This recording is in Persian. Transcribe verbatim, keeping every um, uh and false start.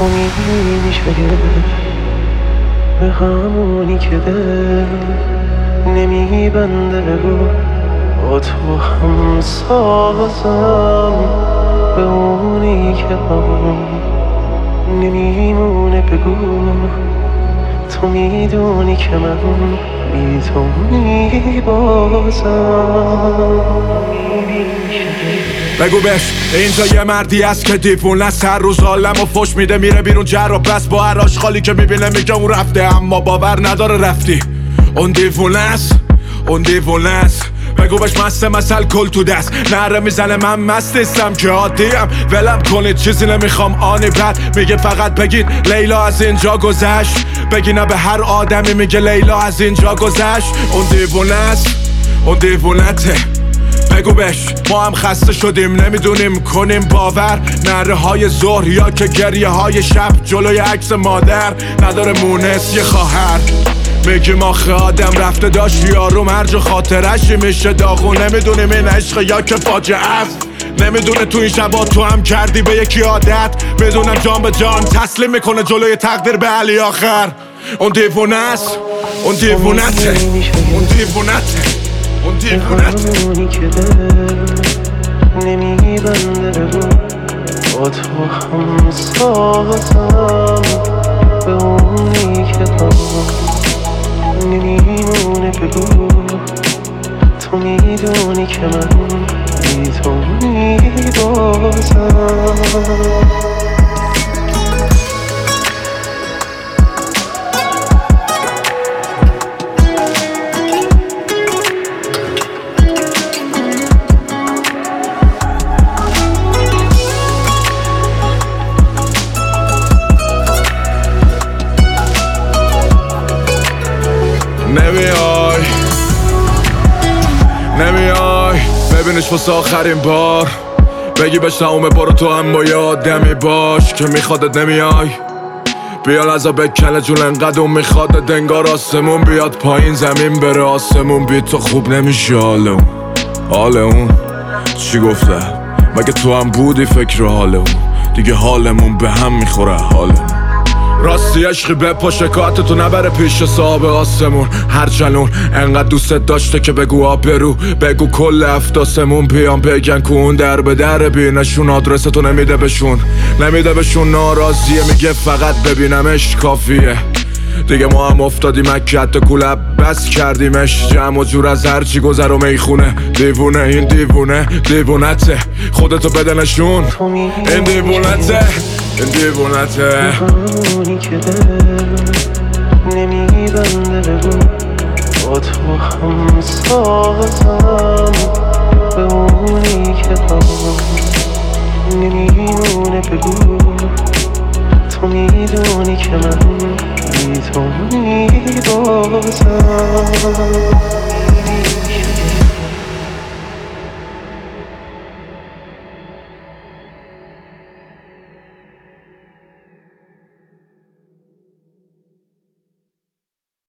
تو میشه به همونی که دل نمیبنده بگو با تو هم سازم به اونی که هم نمیمونه بگو تو میدونی که من بی تو میبازم بگو بش اینجا یه مردی هست که دیوونه است هر روز عالم و فش میده میره بیرون جر و بس با هر آشغالی که میبینه میگه اون رفته اما باور نداره رفتی اون دیوونه است اون دیوونه است بگو بش مسته مثل کل تو دست نره میزنه من مست نیستم که عادیم ولم کنید چیزی نمیخوام آنی بد میگه فقط بگید لیلا از اینجا گذشت بگی نه به هر آدمی میگه لیلا از اینجا گذشت اون دیوونه است اون دیوونته بگو بش ما هم خسته شدیم نمیدونیم کنیم باور نره های ظهر یا که گریه های شب جلوی عکس مادر نداره مونس یه خواهر میگیم آخه آدم رفته داشت یارو مرج خاطرش میشه داغون نمیدونیم این عشق یا که فاجعه است نمیدونه تو این شبا تو هم کردی به یکی عادت میدونم جان به جان تسلیم میکنه جلوی تقدیر به علی آخر اون دیوونه است اون دیوونته اون دیوونته اون دیوونته همونی که دل نمیبنده بگو با تو هم سازم به اونی که هم نمیمونه بگو تو میدونی که من بی تو میبازم نمیای نمیای ببینش واسه آخرین بار بگی بهش نامه برو تو هم با یه آدمی باش که میخوادت نمیای بیا لحظه بکنه جون انقدر اون میخوادت انگار آسمون بیاد پایین زمین بره آسمون بی تو خوب نمیشه حال اون حال اون چی گفته مگه تو هم بودی فکر حال اون دیگه حالمون به هم میخوره حالمون راستی عشقی بپا شکایتتو نبره پیش صاحب آسمون هر جنون انقدر دوستت داشته که بگو آبرو بگو کل افتاسمون بیان بگن که اون در به در بینشون آدرستو نمیده بشون نمیده بشون ناراضیه میگه فقط ببینمش کافیه دیگه ما هم افتادیم مکه حتی کولب بس کردیمش جمع و جور از هرچی گذر و میخونه دیوونه این دیوونه دیوونته خودتو بده نشون این دیوونته این دیوونته همونی که دل نمیبنده بگو با تو هم سازم به اونی که هم نمیمونه بگو تو میدونی که من بی تو میبازم